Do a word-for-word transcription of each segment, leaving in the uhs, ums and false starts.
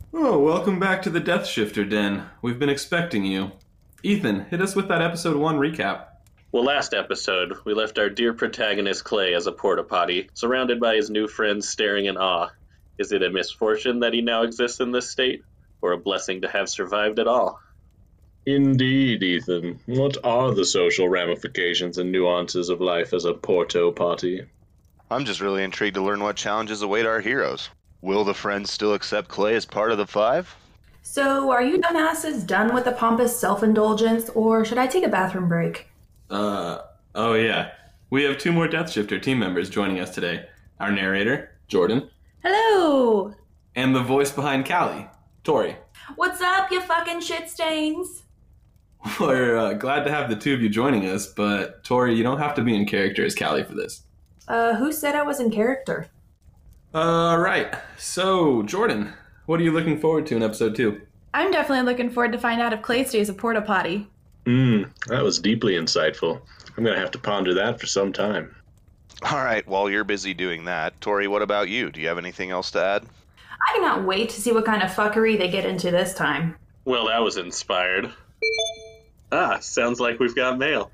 Oh, welcome back to the Death Shifter Den. We've been expecting you. Ethan, hit us with that episode one recap. Well, last episode, we left our dear protagonist Clay as a porta potty, surrounded by his new friends staring in awe. Is it a misfortune that he now exists in this state, or a blessing to have survived at all? Indeed, Ethan. What are the social ramifications and nuances of life as a porto potty? I'm just really intrigued to learn what challenges await our heroes. Will the friends still accept Clay as part of the Five? So, are you dumbasses done with the pompous self-indulgence, or should I take a bathroom break? Uh, oh yeah. We have two more Death Shifter team members joining us today. Our narrator, Jordan, Hello! and the voice behind Callie, Tori. What's up, you fucking shit stains? We're uh, glad to have the two of you joining us, but Tori, you don't have to be in character as Callie for this. Uh, who said I was in character? Uh, right. So, Jordan, what are you looking forward to in episode two? I'm definitely looking forward to find out if Clay stays a porta potty. Hmm, that was deeply insightful. I'm going to have to ponder that for some time. All right, while you're busy doing that, Tori, what about you? Do you have anything else to add? I cannot wait to see what kind of fuckery they get into this time. Well, that was inspired. Ah, sounds like we've got mail.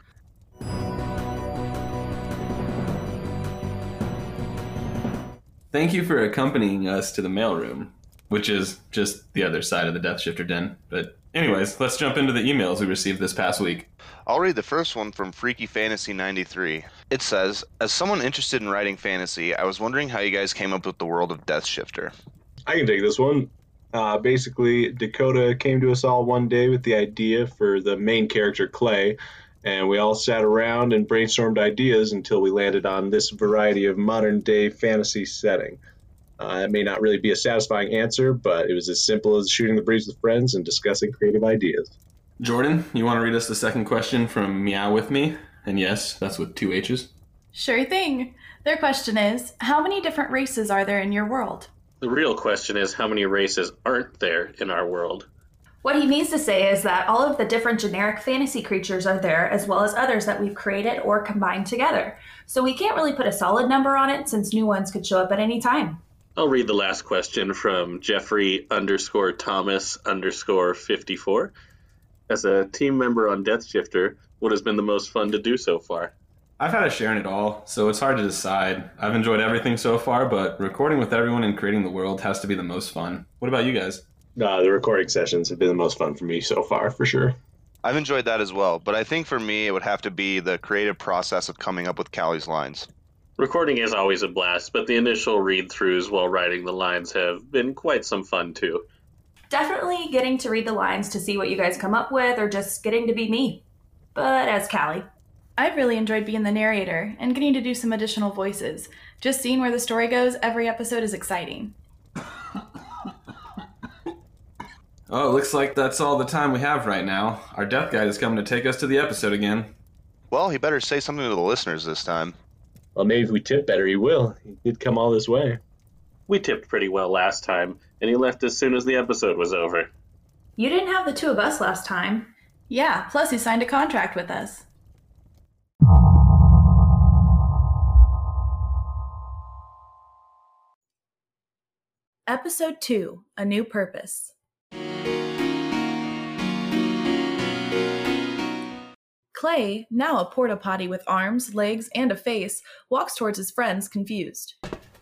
Thank you for accompanying us to the mailroom, which is just the other side of the Death Shifter Den. But anyways, let's jump into the emails we received this past week. I'll read the first one from Freaky Fantasy ninety-three. It says, as someone interested in writing fantasy, I was wondering how you guys came up with the world of Death Shifter. I can take this one. Uh, basically, Dakota came to us all one day with the idea for the main character, Clay, and we all sat around and brainstormed ideas until we landed on this variety of modern-day fantasy setting. Uh, it may not really be a satisfying answer, but it was as simple as shooting the breeze with friends and discussing creative ideas. Jordan, you want to read us the second question from Meow With Me? And yes, that's with two H's. Sure thing. Their question is, how many different races are there in your world? The real question is how many races aren't there in our world? What he means to say is that all of the different generic fantasy creatures are there, as well as others that we've created or combined together. So we can't really put a solid number on it, since new ones could show up at any time. I'll read the last question from Jeffrey underscore Thomas underscore 54. As a team member on Death Shifter, what has been the most fun to do so far? I've had a share in it all, so it's hard to decide. I've enjoyed everything so far, but recording with everyone and creating the world has to be the most fun. What about you guys? Uh, the recording sessions have been the most fun for me so far, for sure. I've enjoyed that as well, but I think for me it would have to be the creative process of coming up with Callie's lines. Recording is always a blast, but the initial read-throughs while writing the lines have been quite some fun too. Definitely getting to read the lines to see what you guys come up with, or just getting to be me. But as Callie. I've really enjoyed being the narrator and getting to do some additional voices. Just seeing where the story goes every episode is exciting. Oh, it looks like that's all the time we have right now. Our death guide is coming to take us to the episode again. Well, he better say something to the listeners this time. Well, maybe if we tip better, he will. He did come all this way. We tipped pretty well last time, and he left as soon as the episode was over. You didn't have the two of us last time. Yeah, plus he signed a contract with us. Episode two, A New Purpose. Clay, now a porta potty with arms, legs, and a face, walks towards his friends, confused.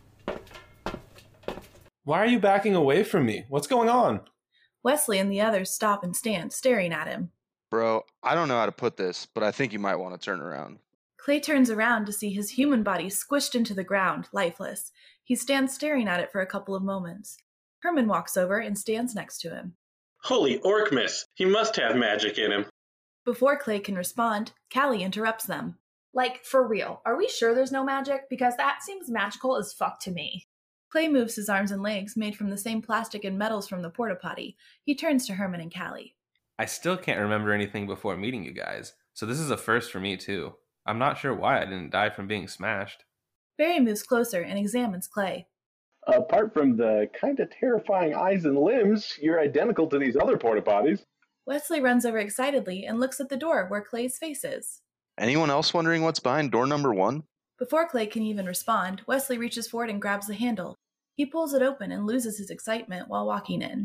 Why are you backing away from me? What's going on? Wesley and the others stop and stand, staring at him. Bro, I don't know how to put this, but I think you might want to turn around. Clay turns around to see his human body squished into the ground, lifeless. He stands staring at it for a couple of moments. Herman walks over and stands next to him. Holy Orkmas! He must have magic in him. Before Clay can respond, Callie interrupts them. Like, for real, are we sure there's no magic? Because that seems magical as fuck to me. Clay moves his arms and legs, made from the same plastic and metals from the porta potty. He turns to Herman and Callie. I still can't remember anything before meeting you guys, so this is a first for me too. I'm not sure why I didn't die from being smashed. Barry moves closer and examines Clay. Apart from the kind of terrifying eyes and limbs, you're identical to these other porta potties. Wesley runs over excitedly and looks at the door where Clay's face is. Anyone else wondering what's behind door number one? Before Clay can even respond, Wesley reaches forward and grabs the handle. He pulls it open and loses his excitement while walking in.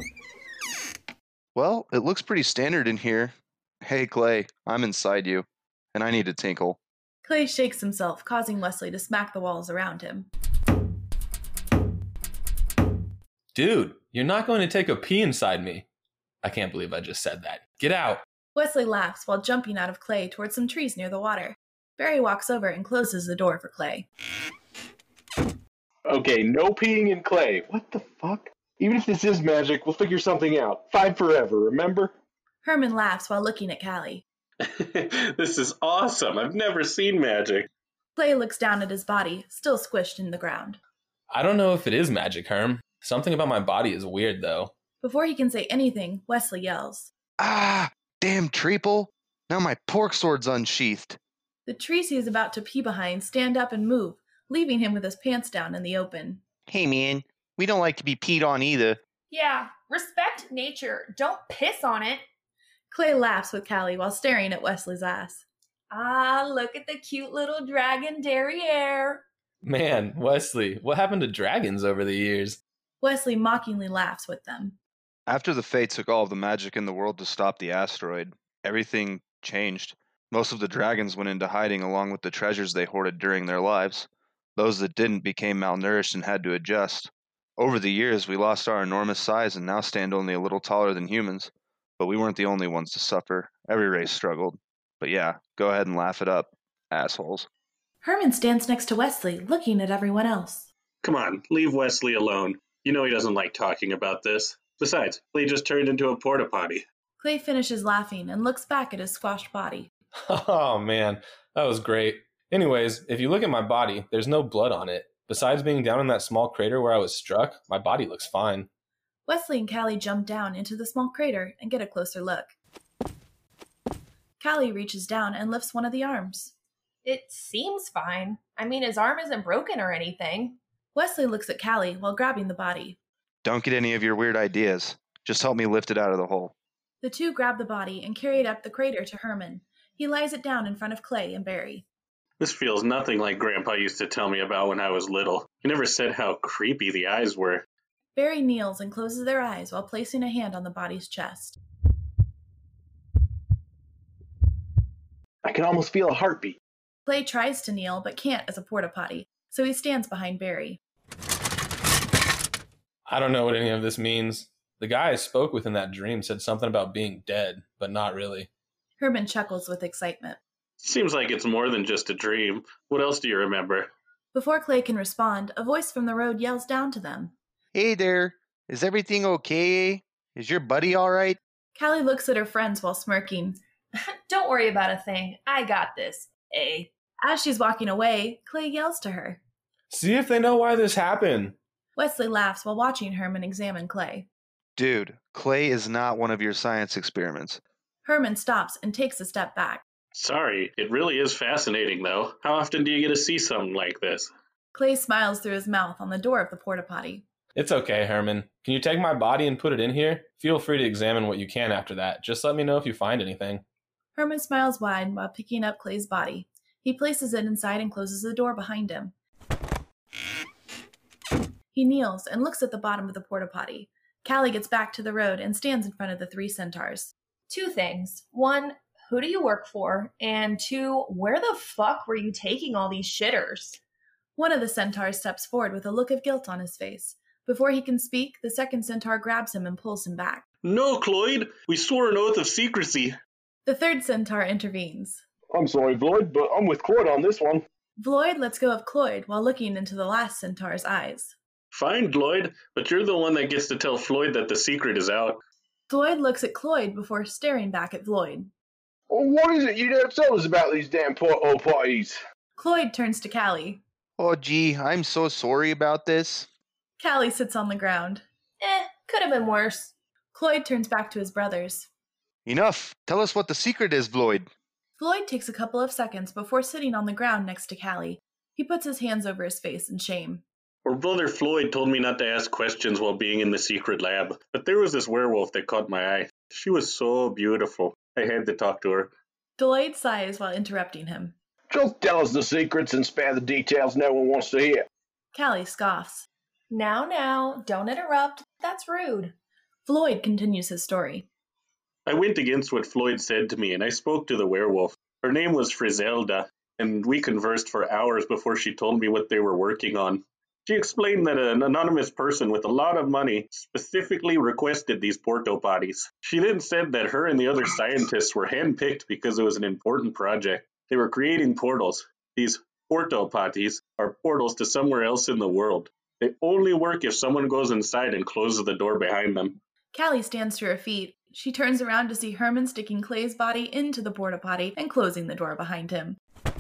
Well, it looks pretty standard in here. Hey, Clay, I'm inside you, and I need a tinkle. Clay shakes himself, causing Wesley to smack the walls around him. Dude, you're not going to take a pee inside me. I can't believe I just said that. Get out. Wesley laughs while jumping out of Clay towards some trees near the water. Barry walks over and closes the door for Clay. Okay, no peeing in Clay. What the fuck? Even if this is magic, we'll figure something out. Five forever, remember? Herman laughs while looking at Callie. This is awesome. I've never seen magic. Clay looks down at his body, still squished in the ground. I don't know if it is magic, Herm. Something about my body is weird, though. Before he can say anything, Wesley yells. Ah, damn treeple. Now my pork sword's unsheathed. The trees he is about to pee behind stand up and move, leaving him with his pants down in the open. Hey, man, we don't like to be peed on either. Yeah, respect nature. Don't piss on it. Clay laughs with Callie while staring at Wesley's ass. Ah, look at the cute little dragon derriere. Man, Wesley, what happened to dragons over the years? Wesley mockingly laughs with them. After the Fae took all of the magic in the world to stop the asteroid, everything changed. Most of the dragons went into hiding along with the treasures they hoarded during their lives. Those that didn't became malnourished and had to adjust. Over the years, we lost our enormous size and now stand only a little taller than humans. But we weren't the only ones to suffer. Every race struggled. But yeah, go ahead and laugh it up, assholes. Herman stands next to Wesley, looking at everyone else. Come on, leave Wesley alone. You know he doesn't like talking about this. Besides, Clay just turned into a porta potty. Clay finishes laughing and looks back at his squashed body. Oh, man, that was great. Anyways, if you look at my body, there's no blood on it. Besides being down in that small crater where I was struck, my body looks fine. Wesley and Callie jump down into the small crater and get a closer look. Callie reaches down and lifts one of the arms. It seems fine. I mean, his arm isn't broken or anything. Wesley looks at Callie while grabbing the body. Don't get any of your weird ideas. Just help me lift it out of the hole. The two grab the body and carry it up the crater to Herman. He lies it down in front of Clay and Barry. This feels nothing like Grandpa used to tell me about when I was little. He never said how creepy the eyes were. Barry kneels and closes their eyes while placing a hand on the body's chest. I can almost feel a heartbeat. Clay tries to kneel but can't as a porta potty, so he stands behind Barry. I don't know what any of this means. The guy I spoke with in that dream said something about being dead, but not really. Herman chuckles with excitement. Seems like it's more than just a dream. What else do you remember? Before Clay can respond, a voice from the road yells down to them. Hey there, is everything okay? Is your buddy all right? Callie looks at her friends while smirking. Don't worry about a thing. I got this. Eh? As she's walking away, Clay yells to her. See if they know why this happened. Wesley laughs while watching Herman examine Clay. Dude, Clay is not one of your science experiments. Herman stops and takes a step back. Sorry, it really is fascinating, though. How often do you get to see something like this? Clay smiles through his mouth on the door of the porta potty. It's okay, Herman. Can you take my body and put it in here? Feel free to examine what you can after that. Just let me know if you find anything. Herman smiles wide while picking up Clay's body. He places it inside and closes the door behind him. He kneels and looks at the bottom of the porta potty. Callie gets back to the road and stands in front of the three centaurs. Two things. One, who do you work for? And two, where the fuck were you taking all these shitters? One of the centaurs steps forward with a look of guilt on his face. Before he can speak, the second centaur grabs him and pulls him back. No, Cloyd! We swore an oath of secrecy! The third centaur intervenes. I'm sorry, Floyd, but I'm with Cloyd on this one. Floyd lets go of Cloyd while looking into the last centaur's eyes. Fine, Floyd, but you're the one that gets to tell Floyd that the secret is out. Floyd looks at Cloyd before staring back at Floyd. Well, what is it you don't tell us about these damn portal potties? Cloyd turns to Callie. Oh, gee, I'm so sorry about this. Callie sits on the ground. Eh, could have been worse. Cloyd turns back to his brothers. Enough. Tell us what the secret is, Floyd. Floyd takes a couple of seconds before sitting on the ground next to Callie. He puts his hands over his face in shame. Our brother Floyd told me not to ask questions while being in the secret lab, but there was this werewolf that caught my eye. She was so beautiful. I had to talk to her. Floyd sighs while interrupting him. Just tell us the secrets and spare the details no one wants to hear. Callie scoffs. Now, now, don't interrupt. That's rude. Floyd continues his story. I went against what Floyd said to me, and I spoke to the werewolf. Her name was Frizelda, and we conversed for hours before she told me what they were working on. She explained that an anonymous person with a lot of money specifically requested these porto potties. She then said that her and the other scientists were handpicked because it was an important project. They were creating portals. These porto potties are portals to somewhere else in the world. They only work if someone goes inside and closes the door behind them. Callie stands to her feet. She turns around to see Herman sticking Clay's body into the porta potty and closing the door behind him.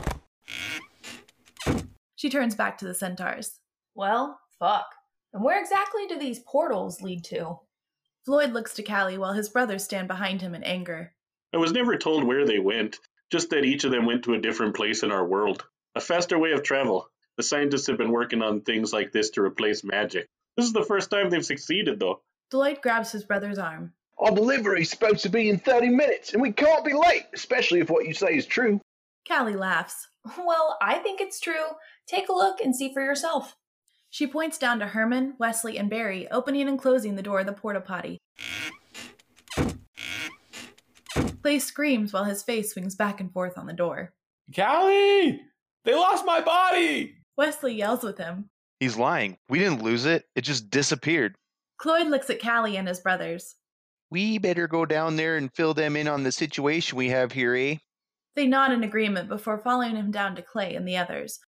She turns back to the centaurs. Well, fuck. And where exactly do these portals lead to? Floyd looks to Callie while his brothers stand behind him in anger. I was never told where they went, just that each of them went to a different place in our world. A faster way of travel. The scientists have been working on things like this to replace magic. This is the first time they've succeeded, though. Floyd grabs his brother's arm. Our delivery's supposed to be in thirty minutes, and we can't be late, especially if what you say is true. Callie laughs. Well, I think it's true. Take a look and see for yourself. She points down to Herman, Wesley, and Barry, opening and closing the door of the porta potty. Clay screams while his face swings back and forth on the door. Callie! They lost my body! Wesley yells with him. He's lying. We didn't lose it. It just disappeared. Cloyd looks at Callie and his brothers. We better go down there and fill them in on the situation we have here, eh? They nod in agreement before following him down to Clay and the others.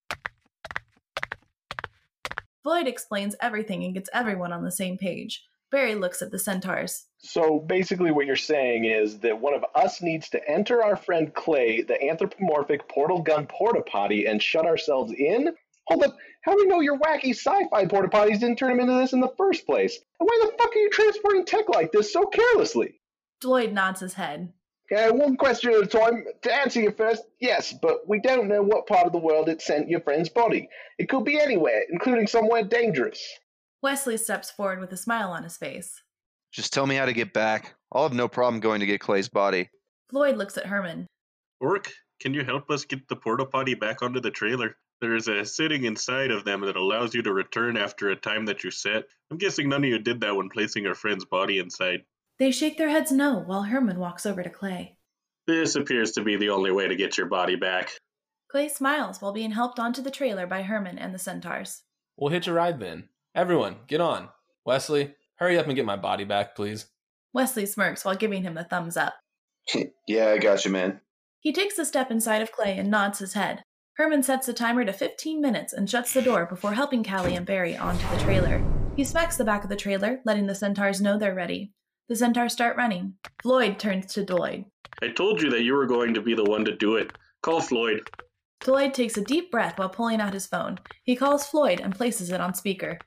Floyd explains everything and gets everyone on the same page. Barry looks at the centaurs. So basically what you're saying is that one of us needs to enter our friend Clay, the anthropomorphic portal gun porta potty, and shut ourselves in? Hold up, how do we know your wacky sci-fi porta potties didn't turn him into this in the first place? And why the fuck are you transporting tech like this so carelessly? Floyd nods his head. Yeah, one question at a time. To answer you first, yes, but we don't know what part of the world it sent your friend's body. It could be anywhere, including somewhere dangerous. Wesley steps forward with a smile on his face. Just tell me how to get back. I'll have no problem going to get Clay's body. Floyd looks at Herman. Orc, can you help us get the porta potty back onto the trailer? There is a setting inside of them that allows you to return after a time that you set. I'm guessing none of you did that when placing our friend's body inside. They shake their heads no while Herman walks over to Clay. This appears to be the only way to get your body back. Clay smiles while being helped onto the trailer by Herman and the centaurs. We'll hitch a ride then. Everyone, get on. Wesley, hurry up and get my body back, please. Wesley smirks while giving him the thumbs up. Yeah, I got you, man. He takes a step inside of Clay and nods his head. Herman sets the timer to fifteen minutes and shuts the door before helping Callie and Barry onto the trailer. He smacks the back of the trailer, letting the centaurs know they're ready. The centaurs start running. Floyd turns to Floyd. I told you that you were going to be the one to do it. Call Floyd. Floyd takes a deep breath while pulling out his phone. He calls Floyd and places it on speaker.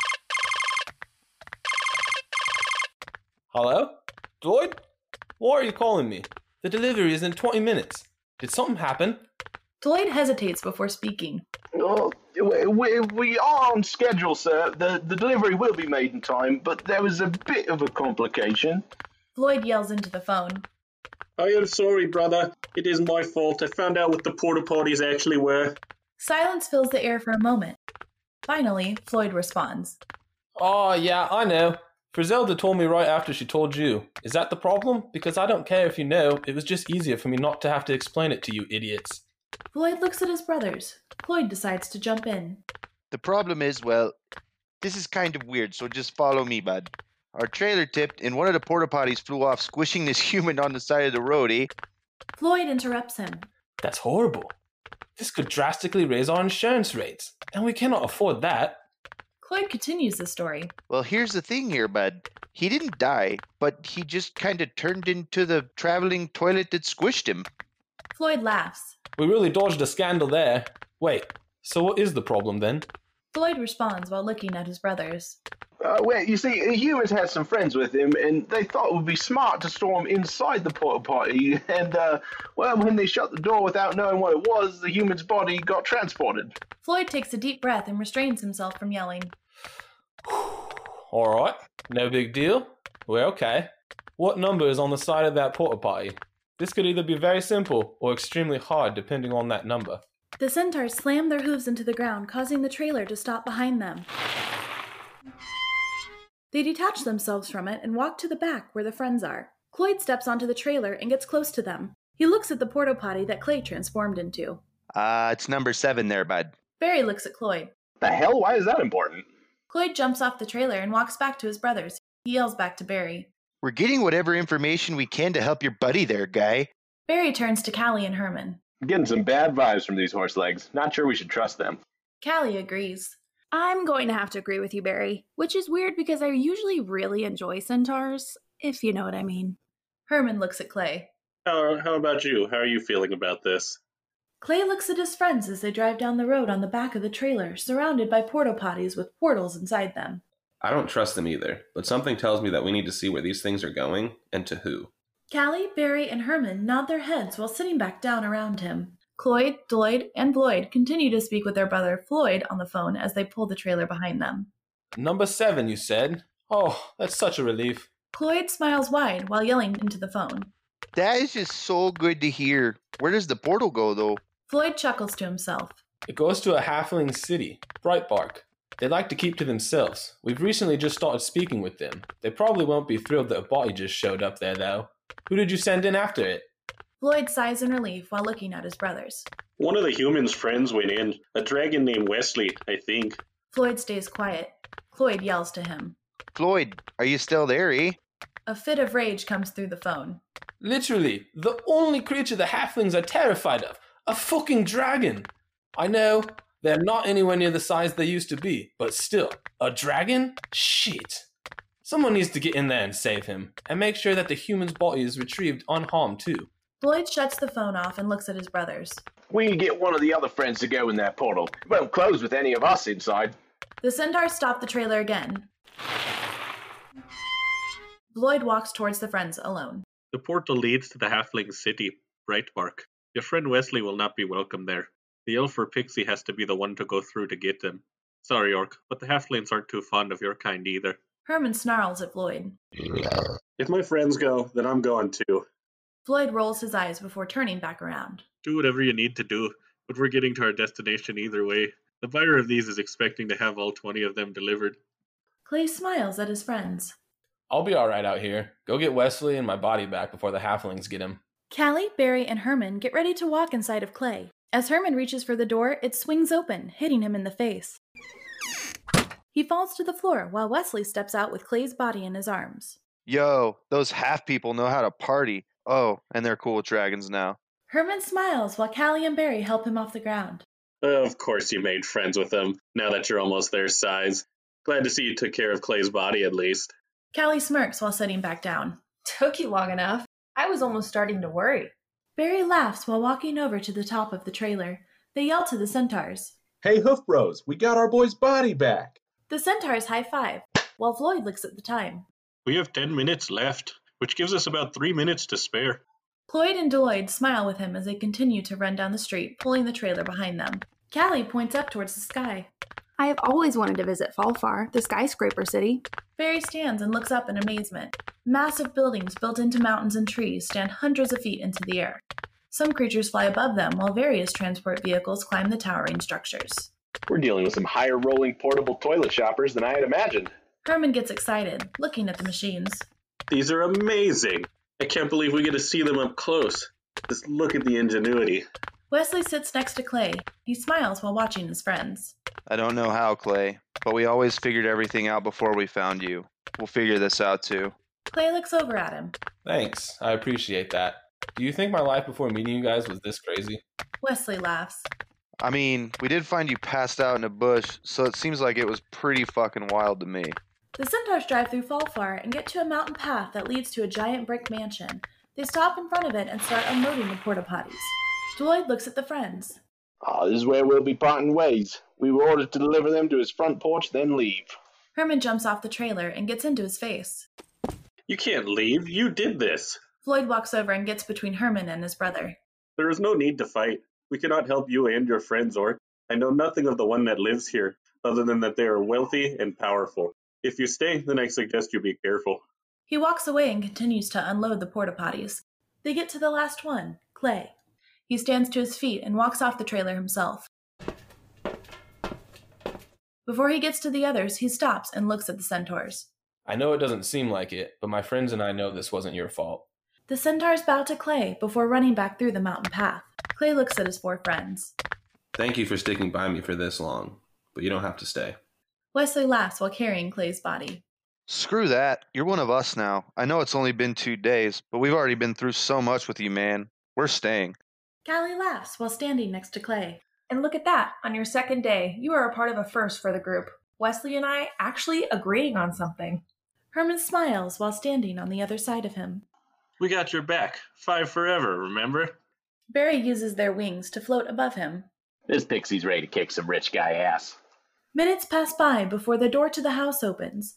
Hello? Floyd? Why are you calling me? The delivery is in twenty minutes. Did something happen? Floyd hesitates before speaking. Oh, we, we are on schedule, sir. The, the delivery will be made in time, but there was a bit of a complication. Floyd yells into the phone. I am sorry, brother. It is my fault. I found out what the porta potties actually were. Silence fills the air for a moment. Finally, Floyd responds. Oh, yeah, I know. Frizelda told me right after she told you. Is that the problem? Because I don't care if you know. It was just easier for me not to have to explain it to you idiots. Floyd looks at his brothers. Floyd decides to jump in. The problem is, well, this is kind of weird, so just follow me, bud. Our trailer tipped, and one of the porta potties flew off, squishing this human on the side of the road, eh? Floyd interrupts him. That's horrible. This could drastically raise our insurance rates, and we cannot afford that. Floyd continues the story. Well, here's the thing here, bud. He didn't die, but he just kind of turned into the traveling toilet that squished him. Floyd laughs. We really dodged a scandal there. Wait, so what is the problem then? Floyd responds while looking at his brothers. Uh, well, you see, humans had some friends with him, and they thought it would be smart to store him inside the porta potty. And, uh, well, when they shut the door without knowing what it was, the human's body got transported. Floyd takes a deep breath and restrains himself from yelling. All right, no big deal. We're okay. What number is on the side of that porta potty? This could either be very simple or extremely hard depending on that number. The centaurs slam their hooves into the ground, causing the trailer to stop behind them. They detach themselves from it and walk to the back where the friends are. Cloyd steps onto the trailer and gets close to them. He looks at the porta potty that Clay transformed into. Uh, it's number seven there, bud. Barry looks at Cloyd. The hell? Why is that important? Cloyd jumps off the trailer and walks back to his brothers. He yells back to Barry. We're getting whatever information we can to help your buddy there, guy. Barry turns to Callie and Herman. I'm getting some bad vibes from these horse legs. Not sure we should trust them. Callie agrees. I'm going to have to agree with you, Barry, which is weird because I usually really enjoy centaurs, if you know what I mean. Herman looks at Clay. How, how about you? How are you feeling about this? Clay looks at his friends as they drive down the road on the back of the trailer, surrounded by porta potties with portals inside them. I don't trust them either, but something tells me that we need to see where these things are going and to who. Callie, Barry, and Herman nod their heads while sitting back down around him. Cloyd, Lloyd, and Floyd continue to speak with their brother Floyd on the phone as they pull the trailer behind them. Number seven, you said? Oh, that's such a relief. Cloyd smiles wide while yelling into the phone. That is just so good to hear. Where does the portal go, though? Floyd chuckles to himself. It goes to a halfling city, Brightbark. They like to keep to themselves. We've recently just started speaking with them. They probably won't be thrilled that a body just showed up there, though. Who did you send in after it? Floyd sighs in relief while looking at his brothers. One of the humans' friends went in. A dragon named Wesley, I think. Floyd stays quiet. Cloyd yells to him. Floyd, are you still there, eh? A fit of rage comes through the phone. Literally, the only creature the halflings are terrified of. A fucking dragon. I know, they're not anywhere near the size they used to be, but still, a dragon? Shit. Someone needs to get in there and save him, and make sure that the human's body is retrieved unharmed too. Floyd shuts the phone off and looks at his brothers. We can get one of the other friends to go in that portal. It won't close with any of us inside. The centaurs stop the trailer again. Floyd walks towards the friends alone. The portal leads to the halfling city, Brightbark. Your friend Wesley will not be welcome there. The elf or pixie has to be the one to go through to get them. Sorry, Orc, but the halflings aren't too fond of your kind either. Herman snarls at Floyd. If my friends go, then I'm going too. Floyd rolls his eyes before turning back around. Do whatever you need to do, but we're getting to our destination either way. The buyer of these is expecting to have all twenty of them delivered. Clay smiles at his friends. I'll be alright out here. Go get Wesley and my body back before the halflings get him. Callie, Barry, and Herman get ready to walk inside of Clay. As Herman reaches for the door, it swings open, hitting him in the face. He falls to the floor while Wesley steps out with Clay's body in his arms. Yo, those half people know how to party. Oh, and they're cool with dragons now. Herman smiles while Callie and Barry help him off the ground. Of course you made friends with them, now that you're almost their size. Glad to see you took care of Clay's body at least. Callie smirks while sitting back down. Took you long enough. I was almost starting to worry. Barry laughs while walking over to the top of the trailer. They yell to the centaurs. Hey, Hoof Bros, we got our boy's body back. The centaurs high-five, while Floyd looks at the time. We have ten minutes left, which gives us about three minutes to spare. Cloyd and Lloyd smile with him as they continue to run down the street, pulling the trailer behind them. Callie points up towards the sky. I have always wanted to visit Falfar, the skyscraper city. Barry stands and looks up in amazement. Massive buildings built into mountains and trees stand hundreds of feet into the air. Some creatures fly above them, while various transport vehicles climb the towering structures. We're dealing with some higher rolling portable toilet shoppers than I had imagined. Herman gets excited, looking at the machines. These are amazing. I can't believe we get to see them up close. Just look at the ingenuity. Wesley sits next to Clay. He smiles while watching his friends. I don't know how, Clay, but we always figured everything out before we found you. We'll figure this out too. Clay looks over at him. Thanks, I appreciate that. Do you think my life before meeting you guys was this crazy? Wesley laughs. I mean, we did find you passed out in a bush, so it seems like it was pretty fucking wild to me. The centaurs drive through Falfar and get to a mountain path that leads to a giant brick mansion. They stop in front of it and start unloading the porta potties. Lloyd looks at the friends. Oh, this is where we'll be parting ways. We were ordered to deliver them to his front porch, then leave. Herman jumps off the trailer and gets into his face. You can't leave. You did this. Floyd walks over and gets between Herman and his brother. There is no need to fight. We cannot help you and your friends, Orc. I know nothing of the one that lives here, other than that they are wealthy and powerful. If you stay, then I suggest you be careful. He walks away and continues to unload the porta potties. They get to the last one, Clay. He stands to his feet and walks off the trailer himself. Before he gets to the others, he stops and looks at the centaurs. I know it doesn't seem like it, but my friends and I know this wasn't your fault. The centaurs bow to Clay before running back through the mountain path. Clay looks at his four friends. Thank you for sticking by me for this long, but you don't have to stay. Wesley laughs while carrying Clay's body. Screw that. You're one of us now. I know it's only been two days, but we've already been through so much with you, man. We're staying. Callie laughs while standing next to Clay. And look at that. On your second day, you are a part of a first for the group. Wesley and I actually agreeing on something. Herman smiles while standing on the other side of him. We got your back. Five forever, remember? Barry uses their wings to float above him. This pixie's ready to kick some rich guy ass. Minutes pass by before the door to the house opens.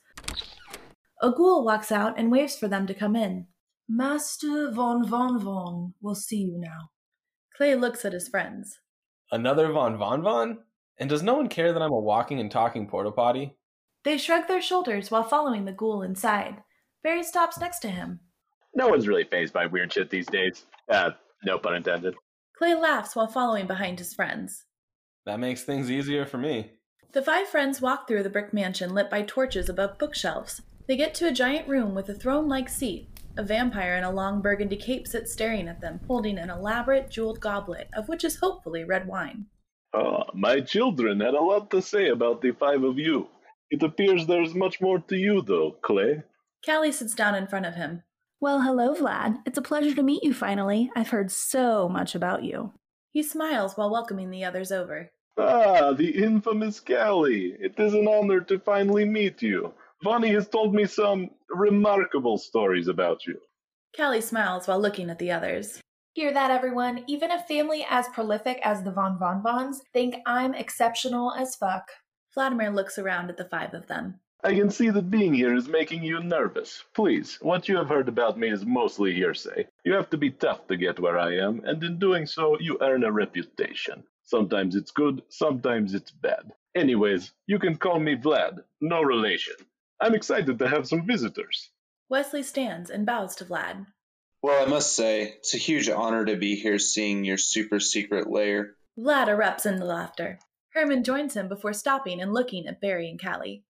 A ghoul walks out and waves for them to come in. Master Von Von Von, we'll see you now. Clay looks at his friends. Another Von Von Von? And does no one care that I'm a walking and talking porta potty? They shrug their shoulders while following the ghoul inside. Barry stops next to him. No one's really fazed by weird shit these days. Uh, no pun intended. Clay laughs while following behind his friends. That makes things easier for me. The five friends walk through the brick mansion lit by torches above bookshelves. They get to a giant room with a throne-like seat. A vampire in a long burgundy cape sits staring at them, holding an elaborate jeweled goblet, of which is hopefully red wine. Ah, my children had a lot to say about the five of you. It appears there's much more to you, though, Clay. Callie sits down in front of him. Well, hello, Vlad. It's a pleasure to meet you finally. I've heard so much about you. He smiles while welcoming the others over. Ah, the infamous Callie. It is an honor to finally meet you. Vonnie has told me some remarkable stories about you. Callie smiles while looking at the others. Hear that, everyone? Even a family as prolific as the Von Von Vons think I'm exceptional as fuck. Vladimir looks around at the five of them. I can see that being here is making you nervous. Please, what you have heard about me is mostly hearsay. You have to be tough to get where I am, and in doing so, you earn a reputation. Sometimes it's good, sometimes it's bad. Anyways, you can call me Vlad, no relation. I'm excited to have some visitors. Wesley stands and bows to Vlad. Well, I must say, it's a huge honor to be here seeing your super secret lair. Vlad erupts into laughter. Herman joins him before stopping and looking at Barry and Callie.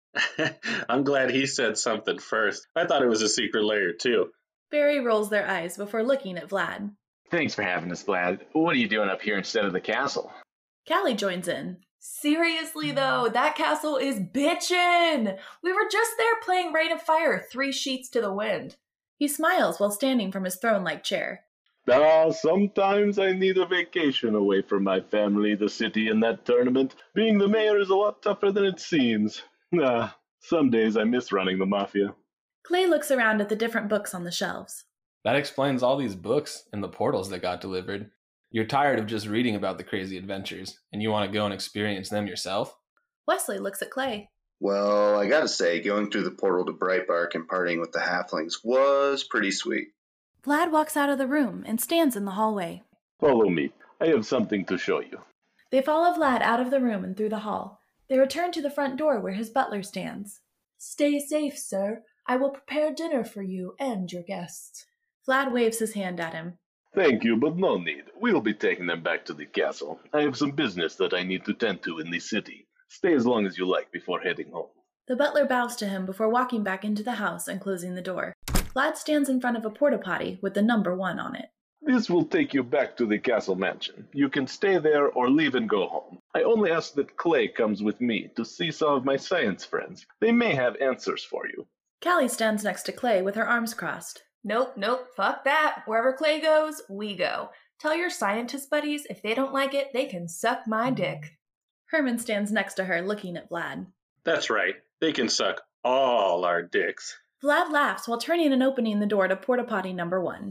I'm glad he said something first. I thought it was a secret lair, too. Barry rolls their eyes before looking at Vlad. Thanks for having us, Vlad. What are you doing up here instead of the castle? Callie joins in. Seriously, though, that castle is bitchin'! We were just there playing Rain of Fire, three sheets to the wind. He smiles while standing from his throne-like chair. Ah, sometimes I need a vacation away from my family, the city, and that tournament. Being the mayor is a lot tougher than it seems. Ah, some days I miss running the mafia. Clay looks around at the different books on the shelves. That explains all these books and the portals that got delivered. You're tired of just reading about the crazy adventures, and you want to go and experience them yourself? Wesley looks at Clay. Well, I gotta say, going through the portal to Brightbark and partying with the halflings was pretty sweet. Vlad walks out of the room and stands in the hallway. Follow me. I have something to show you. They follow Vlad out of the room and through the hall. They return to the front door where his butler stands. Stay safe, sir. I will prepare dinner for you and your guests. Vlad waves his hand at him. Thank you, but no need. We'll be taking them back to the castle. I have some business that I need to tend to in the city. Stay as long as you like before heading home. The butler bows to him before walking back into the house and closing the door. Vlad stands in front of a porta potty with the number one on it. This will take you back to the castle mansion. You can stay there or leave and go home. I only ask that Clay comes with me to see some of my science friends. They may have answers for you. Callie stands next to Clay with her arms crossed. Nope, nope, fuck that. Wherever Clay goes, we go. Tell your scientist buddies if they don't like it, they can suck my dick. Herman stands next to her, looking at Vlad. That's right. They can suck all our dicks. Vlad laughs while turning and opening the door to porta potty number one.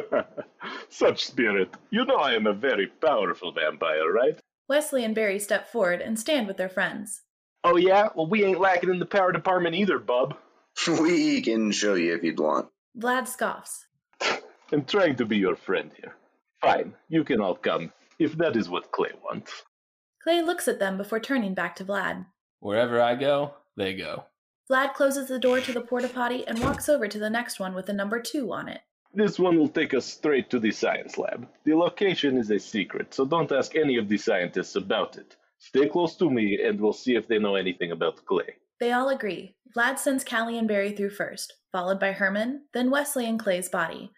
Such spirit. You know I am a very powerful vampire, right? Wesley and Barry step forward and stand with their friends. Oh yeah? Well, we ain't lacking in the power department either, bub. We can show you if you'd want. Vlad scoffs. I'm trying to be your friend here. Fine, you can all come, if that is what Clay wants. Clay looks at them before turning back to Vlad. Wherever I go, they go. Vlad closes the door to the porta potty and walks over to the next one with the number two on it. This one will take us straight to the science lab. The location is a secret, so don't ask any of the scientists about it. Stay close to me, and we'll see if they know anything about Clay. They all agree. Vlad sends Callie and Barry through first, followed by Herman, then Wesley and Clay's body.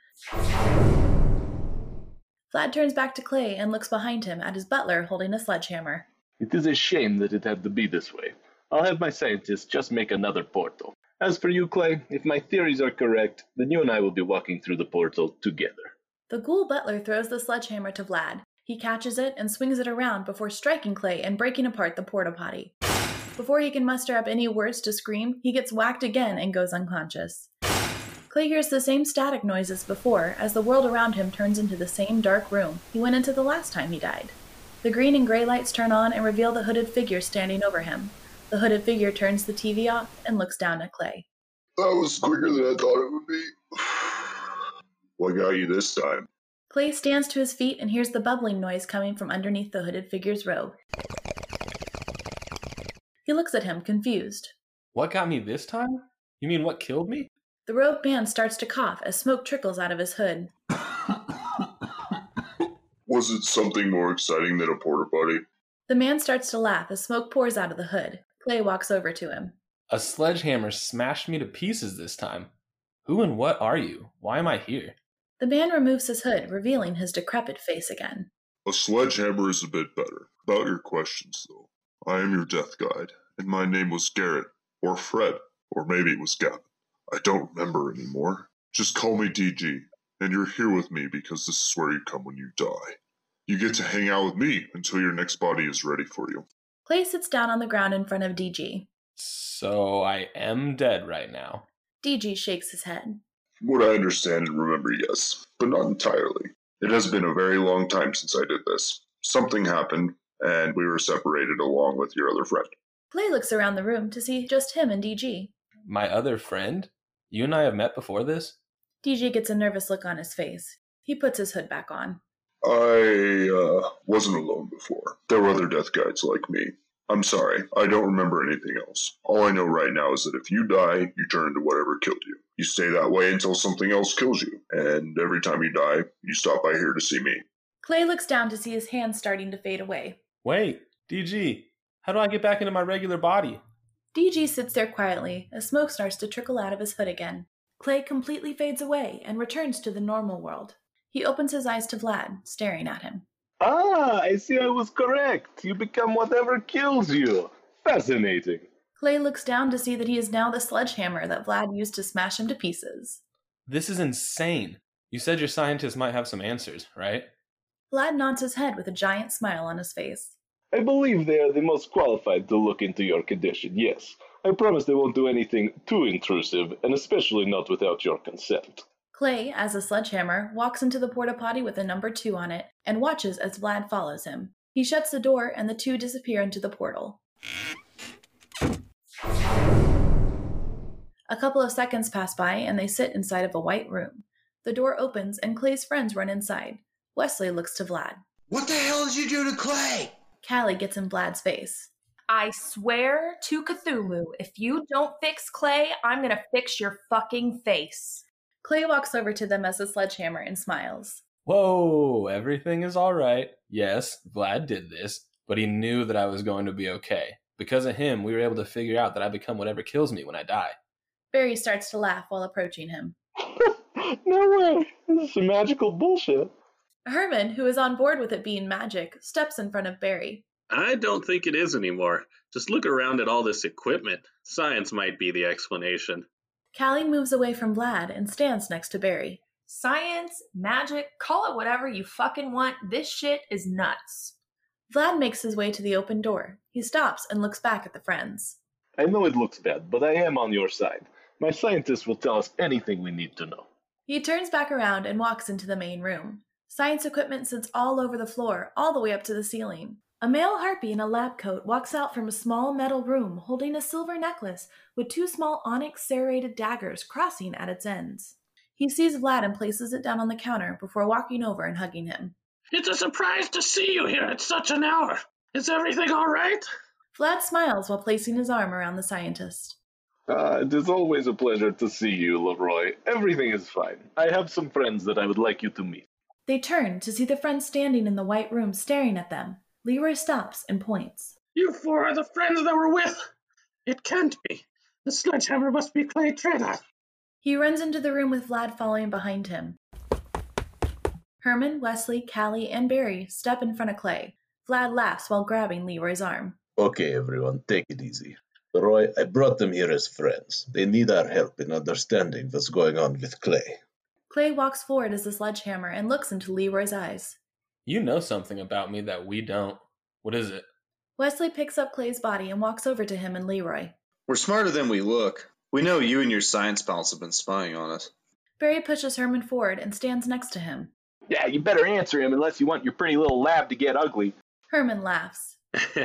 Vlad turns back to Clay and looks behind him at his butler holding a sledgehammer. It is a shame that it had to be this way. I'll have my scientists just make another portal. As for you, Clay, if my theories are correct, then you and I will be walking through the portal together. The ghoul butler throws the sledgehammer to Vlad. He catches it and swings it around before striking Clay and breaking apart the porta potty. Before he can muster up any words to scream, he gets whacked again and goes unconscious. Clay hears the same static noise as before as the world around him turns into the same dark room he went into the last time he died. The green and gray lights turn on and reveal the hooded figure standing over him. The hooded figure turns the T V off and looks down at Clay. That was quicker than I thought it would be. What got you this time? Clay stands to his feet and hears the bubbling noise coming from underneath the hooded figure's robe. He looks at him, confused. What got me this time? You mean what killed me? The robed man starts to cough as smoke trickles out of his hood. Was it something more exciting than a porta potty? The man starts to laugh as smoke pours out of the hood. Clay walks over to him. A sledgehammer smashed me to pieces this time. Who and what are you? Why am I here? The man removes his hood, revealing his decrepit face again. A sledgehammer is a bit better. About your questions, though. I am your death guide, and my name was Garrett, or Fred, or maybe it was Gavin. I don't remember anymore. Just call me D G, and you're here with me because this is where you come when you die. You get to hang out with me until your next body is ready for you. Clay sits down on the ground in front of D G. So I am dead right now. D G shakes his head. From what I understand and remember, yes, but not entirely. It has been a very long time since I did this. Something happened, and we were separated along with your other friend. Clay looks around the room to see just him and D G. My other friend? You and I have met before this? D G gets a nervous look on his face. He puts his hood back on. I, uh, wasn't alone before. There were other death guides like me. I'm sorry, I don't remember anything else. All I know right now is that if you die, you turn into whatever killed you. You stay that way until something else kills you, and every time you die, you stop by here to see me. Clay looks down to see his hands starting to fade away. Wait, D G, how do I get back into my regular body? D G sits there quietly as smoke starts to trickle out of his hood again. Clay completely fades away and returns to the normal world. He opens his eyes to Vlad, staring at him. Ah, I see I was correct. You become whatever kills you. Fascinating. Clay looks down to see that he is now the sledgehammer that Vlad used to smash him to pieces. This is insane. You said your scientists might have some answers, right? Vlad nods his head with a giant smile on his face. I believe they are the most qualified to look into your condition, yes. I promise they won't do anything too intrusive, and especially not without your consent. Clay, as a sledgehammer, walks into the porta potty with a number two on it and watches as Vlad follows him. He shuts the door and the two disappear into the portal. A couple of seconds pass by and they sit inside of a white room. The door opens and Clay's friends run inside. Wesley looks to Vlad. What the hell did you do to Clay? Callie gets in Vlad's face. I swear to Cthulhu, if you don't fix Clay, I'm gonna fix your fucking face. Clay walks over to them as a sledgehammer and smiles. Whoa, everything is all right. Yes, Vlad did this, but he knew that I was going to be okay. Because of him, we were able to figure out that I become whatever kills me when I die. Barry starts to laugh while approaching him. No way. This is some magical bullshit. Herman, who is on board with it being magic, steps in front of Barry. I don't think it is anymore. Just look around at all this equipment. Science might be the explanation. Callie moves away from Vlad and stands next to Barry. Science, magic, call it whatever you fucking want. This shit is nuts. Vlad makes his way to the open door. He stops and looks back at the friends. I know it looks bad, but I am on your side. My scientists will tell us anything we need to know. He turns back around and walks into the main room. Science equipment sits all over the floor, all the way up to the ceiling. A male harpy in a lab coat walks out from a small metal room holding a silver necklace with two small onyx serrated daggers crossing at its ends. He sees Vlad and places it down on the counter before walking over and hugging him. It's a surprise to see you here at such an hour. Is everything all right? Vlad smiles while placing his arm around the scientist. Uh, it is always a pleasure to see you, Leroy. Everything is fine. I have some friends that I would like you to meet. They turn to see the friends standing in the white room staring at them. Leroy stops and points. You four are the friends that were with. It can't be. The sledgehammer must be Clay Trader. He runs into the room with Vlad following behind him. Herman, Wesley, Callie, and Barry step in front of Clay. Vlad laughs while grabbing Leroy's arm. Okay, everyone, take it easy. Roy, I brought them here as friends. They need our help in understanding what's going on with Clay. Clay walks forward as the sledgehammer and looks into Leroy's eyes. You know something about me that we don't. What is it? Wesley picks up Clay's body and walks over to him and Leroy. We're smarter than we look. We know you and your science pals have been spying on us. Barry pushes Herman forward and stands next to him. Yeah, you better answer him unless you want your pretty little lab to get ugly. Herman laughs.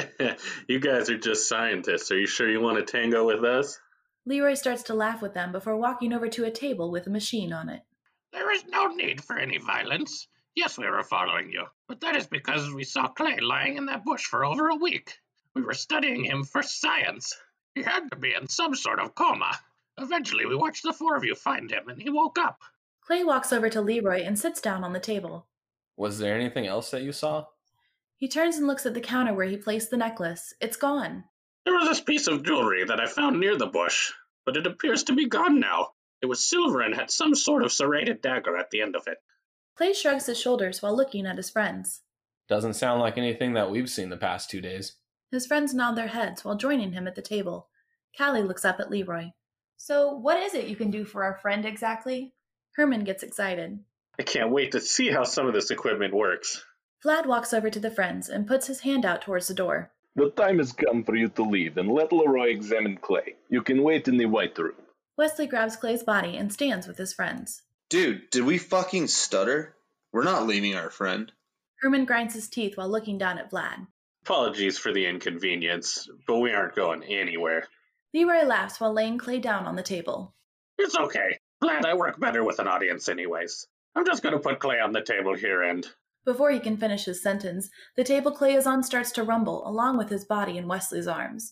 You guys are just scientists. Are you sure you want to tango with us? Leroy starts to laugh with them before walking over to a table with a machine on it. There is no need for any violence. Yes, we were following you, but that is because we saw Clay lying in that bush for over a week. We were studying him for science. He had to be in some sort of coma. Eventually, we watched the four of you find him, and he woke up. Clay walks over to Leroy and sits down on the table. Was there anything else that you saw? He turns and looks at the counter where he placed the necklace. It's gone. There was this piece of jewelry that I found near the bush, but it appears to be gone now. It was silver and had some sort of serrated dagger at the end of it. Clay shrugs his shoulders while looking at his friends. Doesn't sound like anything that we've seen the past two days. His friends nod their heads while joining him at the table. Callie looks up at Leroy. So, what is it you can do for our friend exactly? Herman gets excited. I can't wait to see how some of this equipment works. Vlad walks over to the friends and puts his hand out towards the door. The time has come for you to leave and let Leroy examine Clay. You can wait in the white room. Wesley grabs Clay's body and stands with his friends. Dude, did we fucking stutter? We're not leaving our friend. Herman grinds his teeth while looking down at Vlad. Apologies for the inconvenience, but we aren't going anywhere. Leroy laughs while laying Clay down on the table. It's okay. Glad I work better with an audience anyways. I'm just going to put Clay on the table here and... Before he can finish his sentence, the table Clay is on starts to rumble, along with his body in Wesley's arms.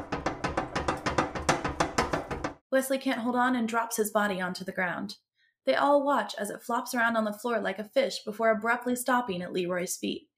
Wesley can't hold on and drops his body onto the ground. They all watch as it flops around on the floor like a fish before abruptly stopping at Leroy's feet.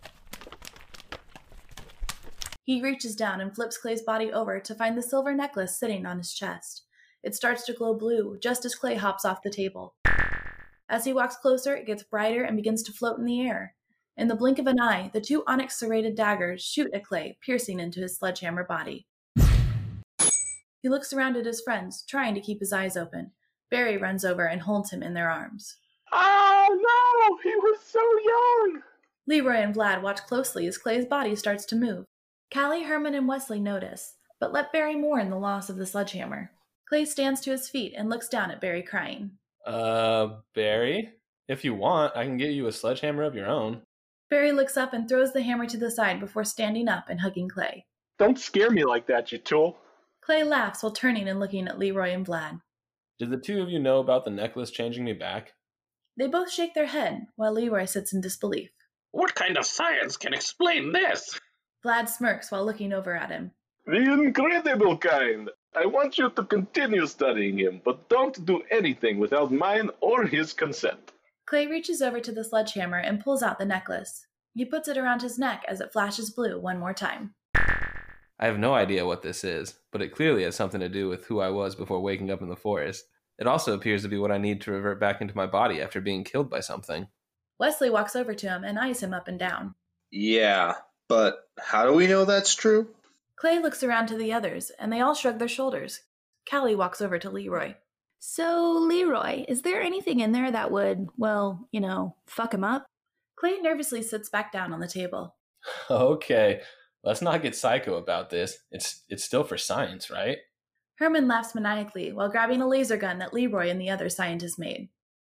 He reaches down and flips Clay's body over to find the silver necklace sitting on his chest. It starts to glow blue just as Clay hops off the table. As he walks closer, it gets brighter and begins to float in the air. In the blink of an eye, the two onyx serrated daggers shoot at Clay, piercing into his sledgehammer body. He looks around at his friends, trying to keep his eyes open. Barry runs over and holds him in their arms. Oh no! He was so young! Leroy and Vlad watch closely as Clay's body starts to move. Callie, Herman, and Wesley notice, but let Barry mourn the loss of the sledgehammer. Clay stands to his feet and looks down at Barry crying. Uh, Barry? If you want, I can get you a sledgehammer of your own. Barry looks up and throws the hammer to the side before standing up and hugging Clay. Don't scare me like that, you tool. Clay laughs while turning and looking at Leroy and Vlad. Did the two of you know about the necklace changing me back? They both shake their head, while Leroy sits in disbelief. What kind of science can explain this? Vlad smirks while looking over at him. The incredible kind. I want you to continue studying him, but don't do anything without mine or his consent. Clay reaches over to the sledgehammer and pulls out the necklace. He puts it around his neck as it flashes blue one more time. I have no idea what this is, but it clearly has something to do with who I was before waking up in the forest. It also appears to be what I need to revert back into my body after being killed by something. Wesley walks over to him and eyes him up and down. Yeah, but how do we know that's true? Clay looks around to the others, and they all shrug their shoulders. Callie walks over to Leroy. So, Leroy, is there anything in there that would, well, you know, fuck him up? Clay nervously sits back down on the table. Okay, let's not get psycho about this. It's it's still for science, right? Herman laughs maniacally while grabbing a laser gun that Leroy and the other scientists made.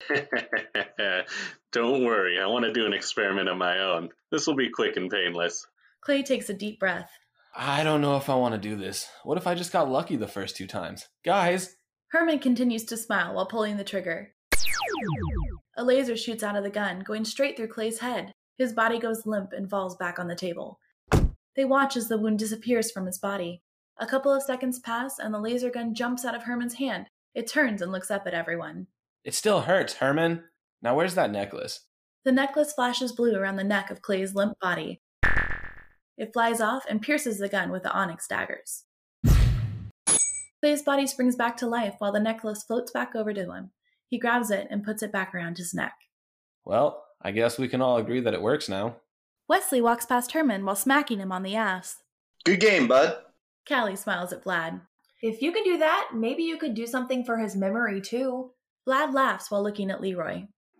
Don't worry, I want to do an experiment of my own. This will be quick and painless. Clay takes a deep breath. I don't know if I want to do this. What if I just got lucky the first two times? Guys! Herman continues to smile while pulling the trigger. A laser shoots out of the gun, going straight through Clay's head. His body goes limp and falls back on the table. They watch as the wound disappears from his body. A couple of seconds pass, and the laser gun jumps out of Herman's hand. It turns and looks up at everyone. It still hurts, Herman. Now where's that necklace? The necklace flashes blue around the neck of Clay's limp body. It flies off and pierces the gun with the onyx daggers. Clay's body springs back to life while the necklace floats back over to him. He grabs it and puts it back around his neck. Well, I guess we can all agree that it works now. Wesley walks past Herman while smacking him on the ass. Good game, bud. Callie smiles at Vlad. If you can do that, maybe you could do something for his memory, too. Vlad laughs while looking at Leroy.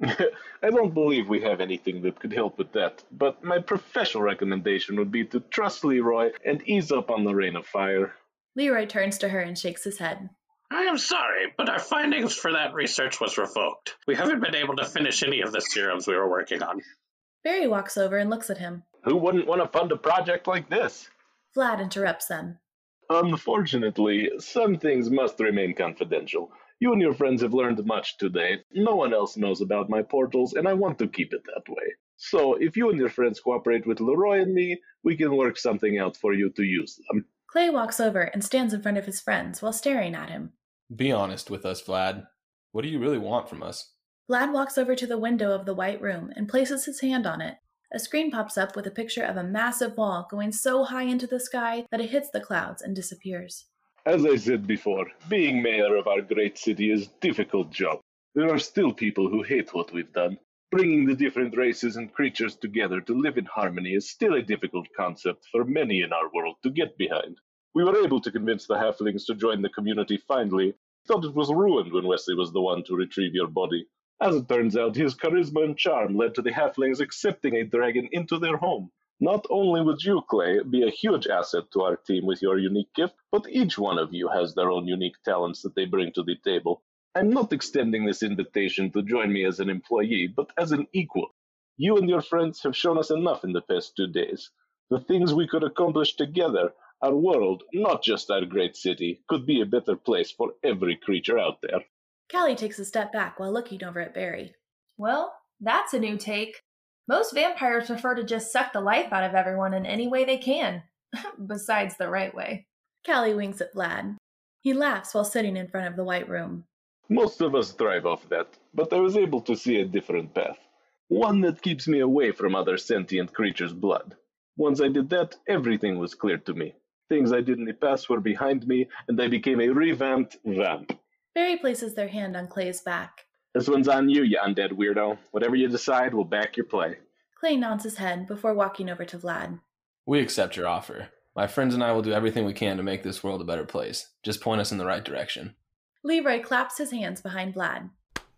I don't believe we have anything that could help with that, but my professional recommendation would be to trust Leroy and ease up on the Rain of Fire. Leroy turns to her and shakes his head. I am sorry, but our findings for that research was revoked. We haven't been able to finish any of the serums we were working on. Barry walks over and looks at him. Who wouldn't want to fund a project like this? Vlad interrupts them. Unfortunately, some things must remain confidential. You and your friends have learned much today. No one else knows about my portals, and I want to keep it that way. So, if you and your friends cooperate with Leroy and me, we can work something out for you to use them. Clay walks over and stands in front of his friends while staring at him. Be honest with us, Vlad. What do you really want from us? Vlad walks over to the window of the white room and places his hand on it. A screen pops up with a picture of a massive wall going so high into the sky that it hits the clouds and disappears. As I said before, being mayor of our great city is a difficult job. There are still people who hate what we've done. Bringing the different races and creatures together to live in harmony is still a difficult concept for many in our world to get behind. We were able to convince the halflings to join the community finally. Thought it was ruined when Wesley was the one to retrieve your body. As it turns out, his charisma and charm led to the halflings accepting a dragon into their home. Not only would you, Clay, be a huge asset to our team with your unique gift, but each one of you has their own unique talents that they bring to the table. I'm not extending this invitation to join me as an employee, but as an equal. You and your friends have shown us enough in the past two days. The things we could accomplish together, our world, not just our great city, could be a better place for every creature out there. Callie takes a step back while looking over at Barry. Well, that's a new take. Most vampires prefer to just suck the life out of everyone in any way they can, besides the right way. Callie winks at Vlad. He laughs while sitting in front of the white room. Most of us thrive off that, but I was able to see a different path. One that keeps me away from other sentient creatures' blood. Once I did that, everything was clear to me. Things I did in the past were behind me, and I became a revamped vamp. Barry places their hand on Clay's back. This one's on you, you undead weirdo. Whatever you decide, we'll back your play. Clay nods his head before walking over to Vlad. We accept your offer. My friends and I will do everything we can to make this world a better place. Just point us in the right direction. Leroy claps his hands behind Vlad.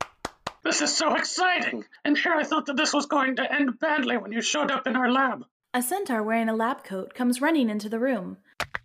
This is so exciting! And here I thought that this was going to end badly when you showed up in our lab. A centaur wearing a lab coat comes running into the room.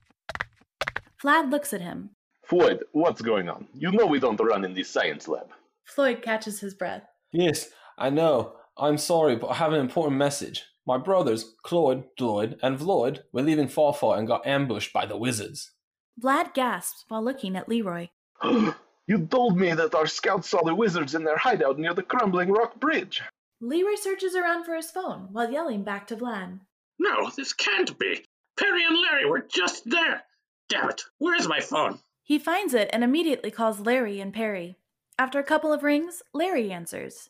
Vlad looks at him. Floyd, what's going on? You know we don't run in the science lab. Floyd catches his breath. Yes, I know. I'm sorry, but I have an important message. My brothers, Cloyd, Floyd, and Vloyd, were leaving Farfar and got ambushed by the wizards. Vlad gasps while looking at Leroy. You told me that our scouts saw the wizards in their hideout near the crumbling rock bridge. Leroy searches around for his phone while yelling back to Vlad. No, this can't be. Perry and Larry were just there. Damn it, where is my phone? He finds it and immediately calls Larry and Perry. After a couple of rings, Larry answers.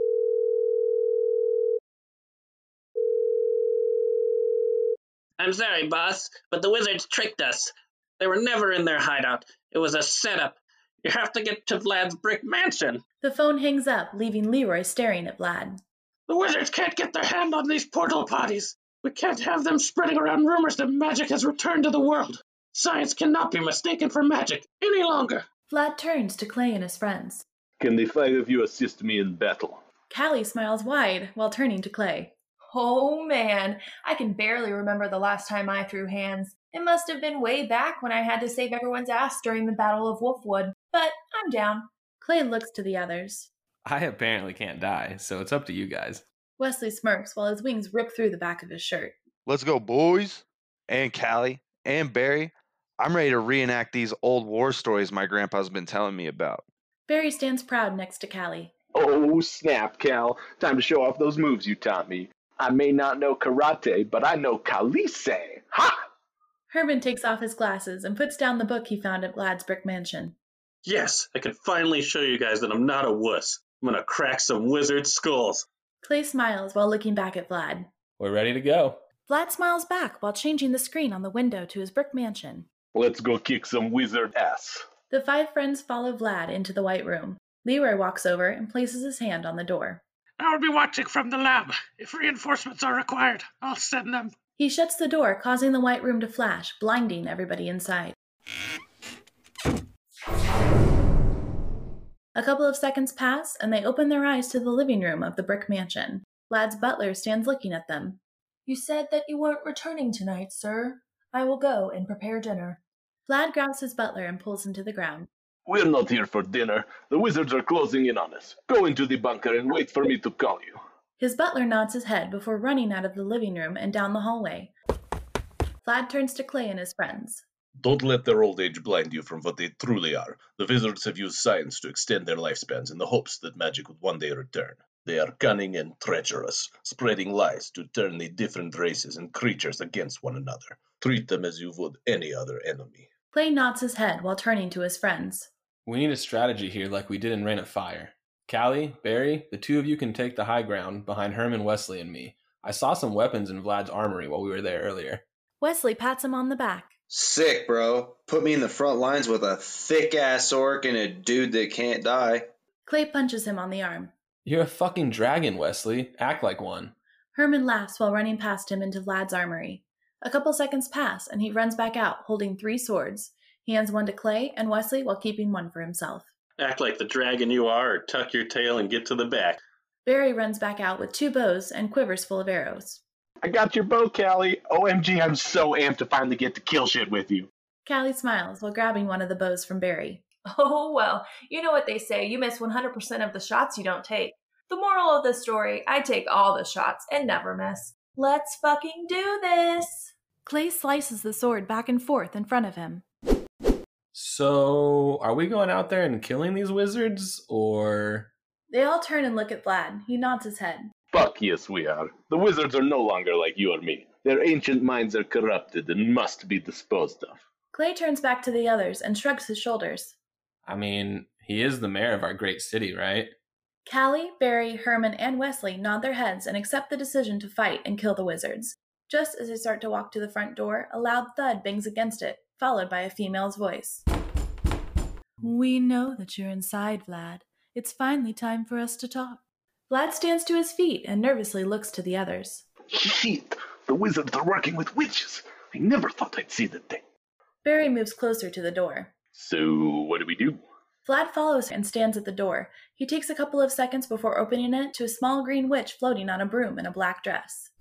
I'm sorry, boss, but the wizards tricked us. They were never in their hideout. It was a setup. You have to get to Vlad's brick mansion. The phone hangs up, leaving Leroy staring at Vlad. The wizards can't get their hand on these portal potties. We can't have them spreading around rumors that magic has returned to the world. Science cannot be mistaken for magic any longer. Vlad turns to Clay and his friends. Can the five of you assist me in battle? Callie smiles wide while turning to Clay. Oh man, I can barely remember the last time I threw hands. It must have been way back when I had to save everyone's ass during the Battle of Wolfwood, but I'm down. Clay looks to the others. I apparently can't die, so it's up to you guys. Wesley smirks while his wings rip through the back of his shirt. Let's go, boys. And Callie and Barry. I'm ready to reenact these old war stories my grandpa's been telling me about. Barry stands proud next to Callie. Oh, snap, Cal. Time to show off those moves you taught me. I may not know karate, but I know Khaleesi. Ha! Herman takes off his glasses and puts down the book he found at Vlad's brick mansion. Yes, I can finally show you guys that I'm not a wuss. I'm gonna crack some wizard skulls. Clay smiles while looking back at Vlad. We're ready to go. Vlad smiles back while changing the screen on the window to his brick mansion. Let's go kick some wizard ass. The five friends follow Vlad into the White Room. Leroy walks over and places his hand on the door. I'll be watching from the lab. If reinforcements are required, I'll send them. He shuts the door, causing the White Room to flash, blinding everybody inside. A couple of seconds pass, and they open their eyes to the living room of the brick mansion. Vlad's butler stands looking at them. You said that you weren't returning tonight, sir. I will go and prepare dinner. Vlad grabs his butler and pulls him to the ground. We're not here for dinner. The wizards are closing in on us. Go into the bunker and wait for me to call you. His butler nods his head before running out of the living room and down the hallway. Vlad turns to Clay and his friends. Don't let their old age blind you from what they truly are. The wizards have used science to extend their lifespans in the hopes that magic would one day return. They are cunning and treacherous, spreading lies to turn the different races and creatures against one another. Treat them as you would any other enemy. Clay nods his head while turning to his friends. We need a strategy here like we did in Rain of Fire. Callie, Barry, the two of you can take the high ground behind Herman, Wesley, and me. I saw some weapons in Vlad's armory while we were there earlier. Wesley pats him on the back. Sick, bro. Put me in the front lines with a thick-ass orc and a dude that can't die. Clay punches him on the arm. You're a fucking dragon, Wesley. Act like one. Herman laughs while running past him into Vlad's armory. A couple seconds pass, and he runs back out, holding three swords. He hands one to Clay and Wesley while keeping one for himself. Act like the dragon you are, or tuck your tail and get to the back. Barry runs back out with two bows and quivers full of arrows. I got your bow, Callie. O M G, I'm so amped to finally get to kill shit with you. Callie smiles while grabbing one of the bows from Barry. Oh, well, you know what they say. You miss one hundred percent of the shots you don't take. The moral of the story, I take all the shots and never miss. Let's fucking do this. Clay slices the sword back and forth in front of him. So, are we going out there and killing these wizards, or...? They all turn and look at Vlad. He nods his head. Fuck yes, we are. The wizards are no longer like you or me. Their ancient minds are corrupted and must be disposed of. Clay turns back to the others and shrugs his shoulders. I mean, he is the mayor of our great city, right? Callie, Barry, Herman, and Wesley nod their heads and accept the decision to fight and kill the wizards. Just as they start to walk to the front door, a loud thud bangs against it, followed by a female's voice. We know that you're inside, Vlad. It's finally time for us to talk. Vlad stands to his feet and nervously looks to the others. Shit! The wizards are working with witches! I never thought I'd see the day. Barry moves closer to the door. So, what do we do? Vlad follows and stands at the door. He takes a couple of seconds before opening it to a small green witch floating on a broom in a black dress.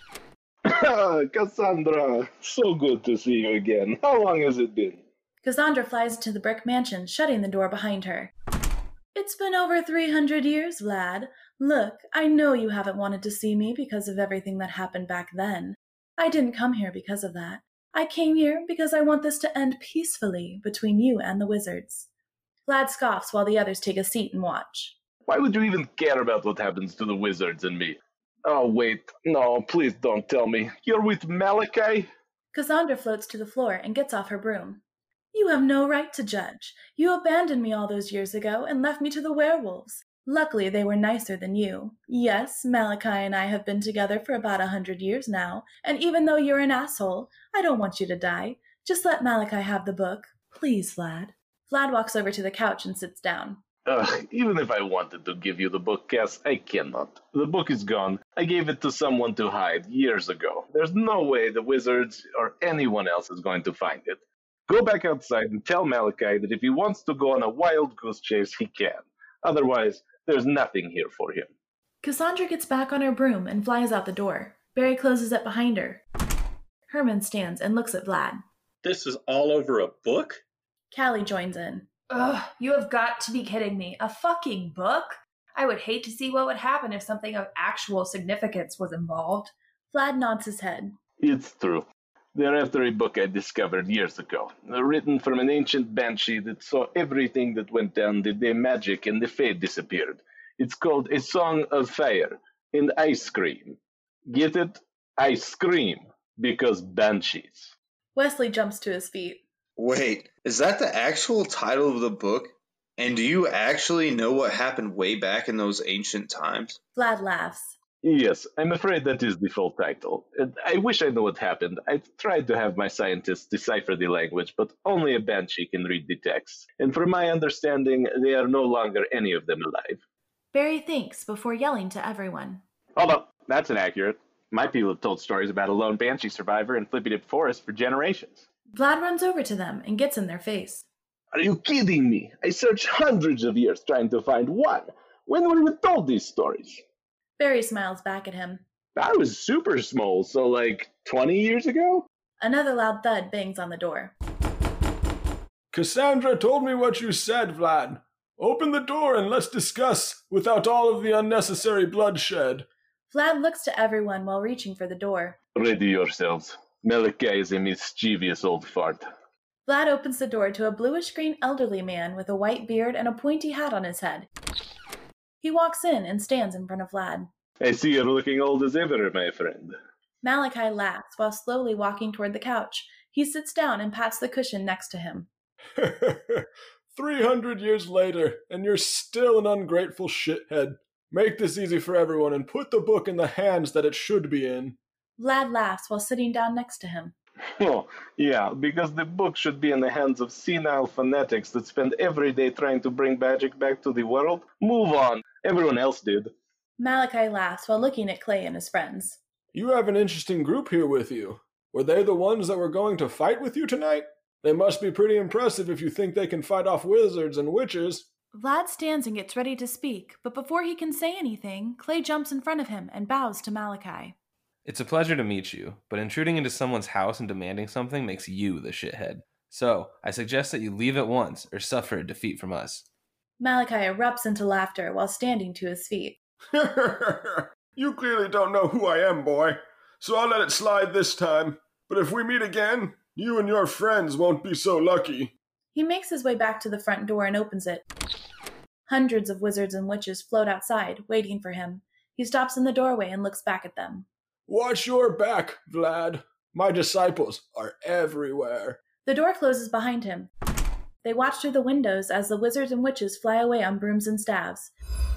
Cassandra, so good to see you again. How long has it been? Cassandra flies into the brick mansion, shutting the door behind her. It's been over three hundred years, Vlad. Look, I know you haven't wanted to see me because of everything that happened back then. I didn't come here because of that. I came here because I want this to end peacefully between you and the wizards. Vlad scoffs while the others take a seat and watch. Why would you even care about what happens to the wizards and me? Oh, wait. No, please don't tell me. You're with Malachi? Cassandra floats to the floor and gets off her broom. You have no right to judge. You abandoned me all those years ago and left me to the werewolves. Luckily, they were nicer than you. Yes, Malachi and I have been together for about a hundred years now, and even though you're an asshole, I don't want you to die. Just let Malachi have the book. Please, Vlad. Vlad walks over to the couch and sits down. Ugh, even if I wanted to give you the book, Cass, I cannot. The book is gone. I gave it to someone to hide years ago. There's no way the wizards or anyone else is going to find it. Go back outside and tell Malachi that if he wants to go on a wild goose chase, he can. Otherwise, there's nothing here for him. Cassandra gets back on her broom and flies out the door. Barry closes it behind her. Herman stands and looks at Vlad. This is all over a book? Callie joins in. Ugh, you have got to be kidding me. A fucking book? I would hate to see what would happen if something of actual significance was involved. Vlad nods his head. It's true. They're after a book I discovered years ago, written from an ancient banshee that saw everything that went down the day magic and the Fae disappeared. It's called A Song of Fire and Ice Cream. Get it? Ice Cream, because banshees. Wesley jumps to his feet. Wait, is that the actual title of the book? And do you actually know what happened way back in those ancient times? Vlad laughs. Yes, I'm afraid that is the full title. And I wish I knew what happened. I tried to have my scientists decipher the language, but only a banshee can read the text. And from my understanding, they are no longer any of them alive. Barry thinks before yelling to everyone. Hold up, that's inaccurate. My people have told stories about a lone banshee survivor in Flippy Dip Forest for generations. Vlad runs over to them and gets in their face. Are you kidding me? I searched hundreds of years trying to find one. When were we told these stories? Barry smiles back at him. I was super small, so like twenty years ago? Another loud thud bangs on the door. Cassandra told me what you said, Vlad. Open the door and let's discuss without all of the unnecessary bloodshed. Vlad looks to everyone while reaching for the door. Ready yourselves. Malachi is a mischievous old fart. Vlad opens the door to a bluish-green elderly man with a white beard and a pointy hat on his head. He walks in and stands in front of Vlad. I see you're looking old as ever, my friend. Malachi laughs while slowly walking toward the couch. He sits down and pats the cushion next to him. Three hundred years later, and you're still an ungrateful shithead. Make this easy for everyone and put the book in the hands that it should be in. Vlad laughs while sitting down next to him. Oh, yeah, because the book should be in the hands of senile fanatics that spend every day trying to bring magic back to the world. Move on. Everyone else did. Malachi laughs while looking at Clay and his friends. You have an interesting group here with you. Were they the ones that were going to fight with you tonight? They must be pretty impressive if you think they can fight off wizards and witches. Vlad stands and gets ready to speak, but before he can say anything, Clay jumps in front of him and bows to Malachi. It's a pleasure to meet you, but intruding into someone's house and demanding something makes you the shithead. So, I suggest that you leave at once or suffer a defeat from us. Malachi erupts into laughter while standing to his feet. You clearly don't know who I am, boy, so I'll let it slide this time. But if we meet again, you and your friends won't be so lucky. He makes his way back to the front door and opens it. Hundreds of wizards and witches float outside, waiting for him. He stops in the doorway and looks back at them. Watch your back, Vlad. My disciples are everywhere. The door closes behind him. They watch through the windows as the wizards and witches fly away on brooms and staves.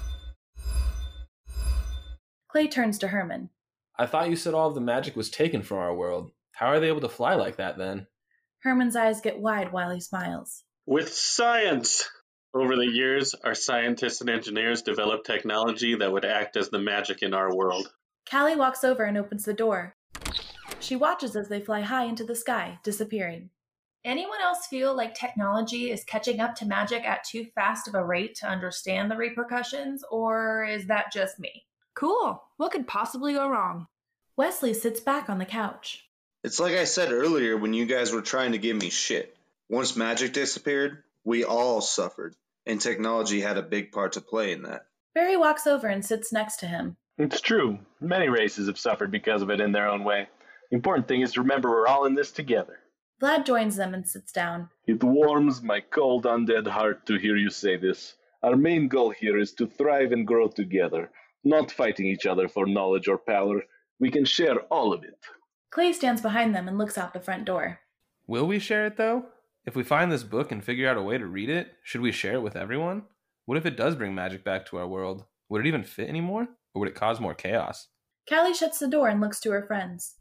Clay turns to Herman. I thought you said all of the magic was taken from our world. How are they able to fly like that, then? Herman's eyes get wide while he smiles. With science! Over the years, our scientists and engineers developed technology that would act as the magic in our world. Callie walks over and opens the door. She watches as they fly high into the sky, disappearing. Anyone else feel like technology is catching up to magic at too fast of a rate to understand the repercussions, or is that just me? Cool. What could possibly go wrong? Wesley sits back on the couch. It's like I said earlier when you guys were trying to give me shit. Once magic disappeared, we all suffered, and technology had a big part to play in that. Barry walks over and sits next to him. It's true. Many races have suffered because of it in their own way. The important thing is to remember we're all in this together. Vlad joins them and sits down. It warms my cold, undead heart to hear you say this. Our main goal here is to thrive and grow together, not fighting each other for knowledge or power. We can share all of it. Clay stands behind them and looks out the front door. Will we share it, though? If we find this book and figure out a way to read it, should we share it with everyone? What if it does bring magic back to our world? Would it even fit anymore? Or would it cause more chaos? Callie shuts the door and looks to her friends.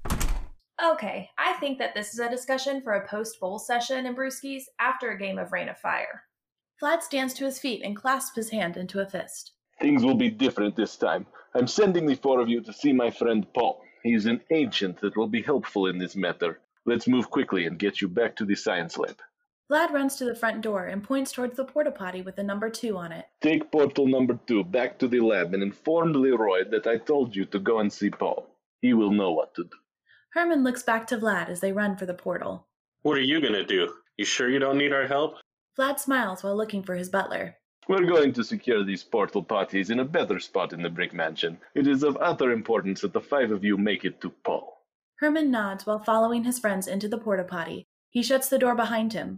Okay, I think that this is a discussion for a post-bowl session in Brewski's after a game of Rain of Fire. Vlad stands to his feet and clasps his hand into a fist. Things will be different this time. I'm sending the four of you to see my friend Paul. He's an ancient that will be helpful in this matter. Let's move quickly and get you back to the science lab. Vlad runs to the front door and points towards the porta potty with the number two on it. Take portal number two back to the lab and inform Leroy that I told you to go and see Paul. He will know what to do. Herman looks back to Vlad as they run for the portal. What are you gonna do? You sure you don't need our help? Vlad smiles while looking for his butler. We're going to secure these portal potties in a better spot in the Brick Mansion. It is of utter importance that the five of you make it to Paul. Herman nods while following his friends into the porta potty. He shuts the door behind him.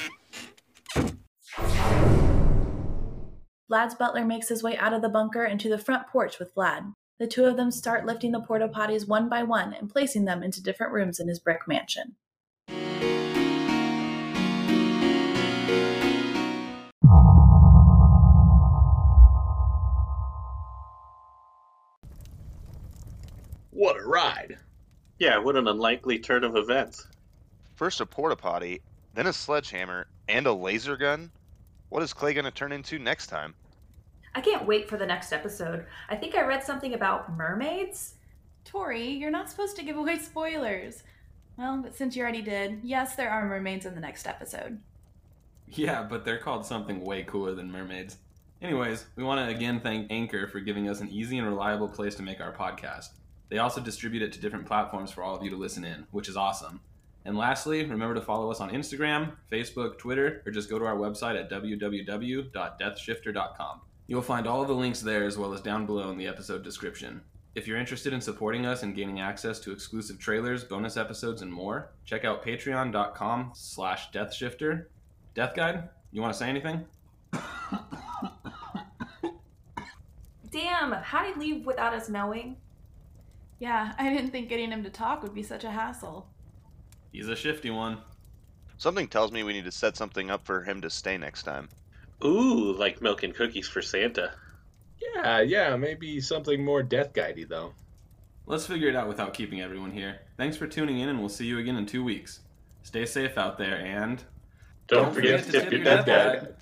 Vlad's butler makes his way out of the bunker and to the front porch with Vlad. The two of them start lifting the porta potties one by one and placing them into different rooms in his brick mansion. What a ride! Yeah, what an unlikely turn of events. First a porta potty, then a sledgehammer, and a laser gun? What is Clay going to turn into next time? I can't wait for the next episode. I think I read something about mermaids. Tori, you're not supposed to give away spoilers. Well, but since you already did, yes, there are mermaids in the next episode. Yeah, but they're called something way cooler than mermaids. Anyways, we want to again thank Anchor for giving us an easy and reliable place to make our podcast. They also distribute it to different platforms for all of you to listen in, which is awesome. And lastly, remember to follow us on Instagram, Facebook, Twitter, or just go to our website at w w w dot death shifter dot com. You'll find all of the links there as well as down below in the episode description. If you're interested in supporting us and gaining access to exclusive trailers, bonus episodes, and more, check out patreon dot com slash death shifter. Death Guide, you want to say anything? Damn, how'd he leave without us knowing? Yeah, I didn't think getting him to talk would be such a hassle. He's a shifty one. Something tells me we need to set something up for him to stay next time. Ooh, like milk and cookies for Santa. Yeah, yeah, maybe something more Death Guidey, though. Let's figure it out without keeping everyone here. Thanks for tuning in, and we'll see you again in two weeks. Stay safe out there, and... Don't, Don't forget, forget to tip your Death Guide.